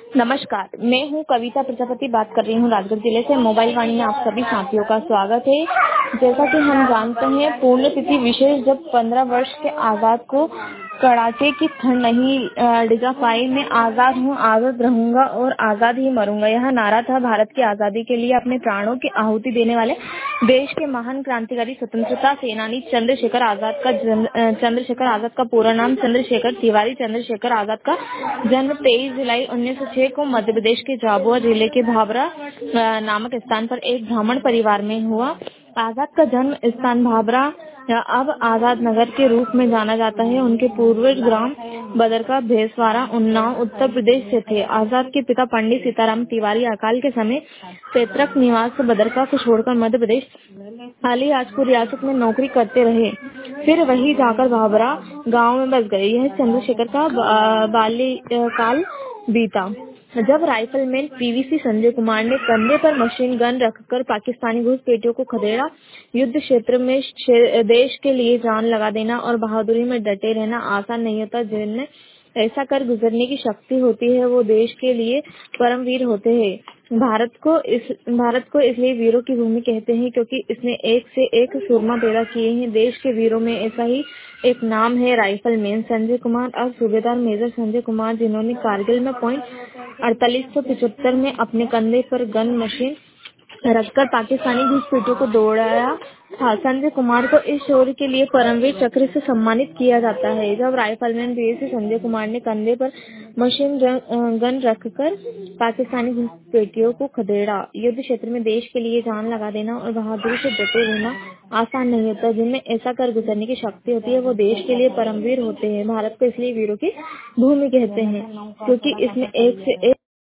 नमस्कार, मैं हूँ कविता प्रजापति बात कर रही हूँ राजगढ़ जिले से। मोबाइल वाणी में आप सभी साथियों का स्वागत है। जैसा कि हम जानते हैं, पुण्यतिथि विशेष जब 15 वर्ष के आजाद को कड़ाके की ठंड नहीं डिगा पाई। मैं आजाद हूँ, आजाद रहूंगा और आजाद ही मरूंगा, यह नारा था भारत की आजादी के लिए अपने प्राणों की आहुति देने वाले देश के महान क्रांतिकारी स्वतंत्रता सेनानी चंद्रशेखर आजाद का पूरा नाम चंद्रशेखर तिवारी चंद्रशेखर आजाद का जन्म 23 जुलाई 1906 को मध्य प्रदेश के झाबुआ जिले के भाभरा नामक स्थान पर एक ब्राह्मण परिवार में हुआ। आजाद का जन्म स्थान भाभरा अब आजाद नगर के रूप में जाना जाता है। उनके पूर्वज ग्राम बदरका भेसवारा उन्नाव उत्तर प्रदेश से थे। आजाद के पिता पंडित सीताराम तिवारी अकाल के समय पैतृक निवास बदरका को छोड़कर मध्य प्रदेश अलीराजपुर रियासत में नौकरी करते रहे, फिर वही जाकर भाभरा गांव में बस गए। यह चंद्रशेखर का बाल्यकाल बीता जब राइफलमैन पीवीसी संजय कुमार ने कंधे पर मशीन गन रखकर पाकिस्तानी घुसपैठियों को खदेड़ा। युद्ध क्षेत्र में देश के लिए जान लगा देना और बहादुरी में डटे रहना आसान नहीं होता। जिनमें ऐसा कर गुजरने की शक्ति होती है, वो देश के लिए परमवीर होते हैं। भारत को इसलिए वीरों की भूमि कहते हैं, क्योंकि इसने एक से एक सूरमा पैदा किए हैं। देश के वीरों में ऐसा ही एक नाम है, राइफलमैन संजय कुमार और सूबेदार मेजर संजय कुमार, जिन्होंने कारगिल में पॉइंट 4875 में अपने कंधे पर गन मशीन रखकर पाकिस्तानी घुसपैठियों को दौड़ाया था। संजय कुमार को इस शौर्य के लिए परमवीर चक्र से सम्मानित किया जाता है। जब राइफलमैन पीवीसी संजय कुमार ने कंधे पर मशीन गन रखकर पाकिस्तानी घुसपैठियों को खदेड़ा। युद्ध क्षेत्र में देश के लिए जान लगा देना और बहादुरी से डटे रहना आसान नहीं होता। जिनमें ऐसा कर गुजरने की शक्ति होती है, वो देश के लिए परमवीर होते हैं। भारत को इसलिए वीरों की भूमि कहते हैं, क्योंकि इसमें एक से एक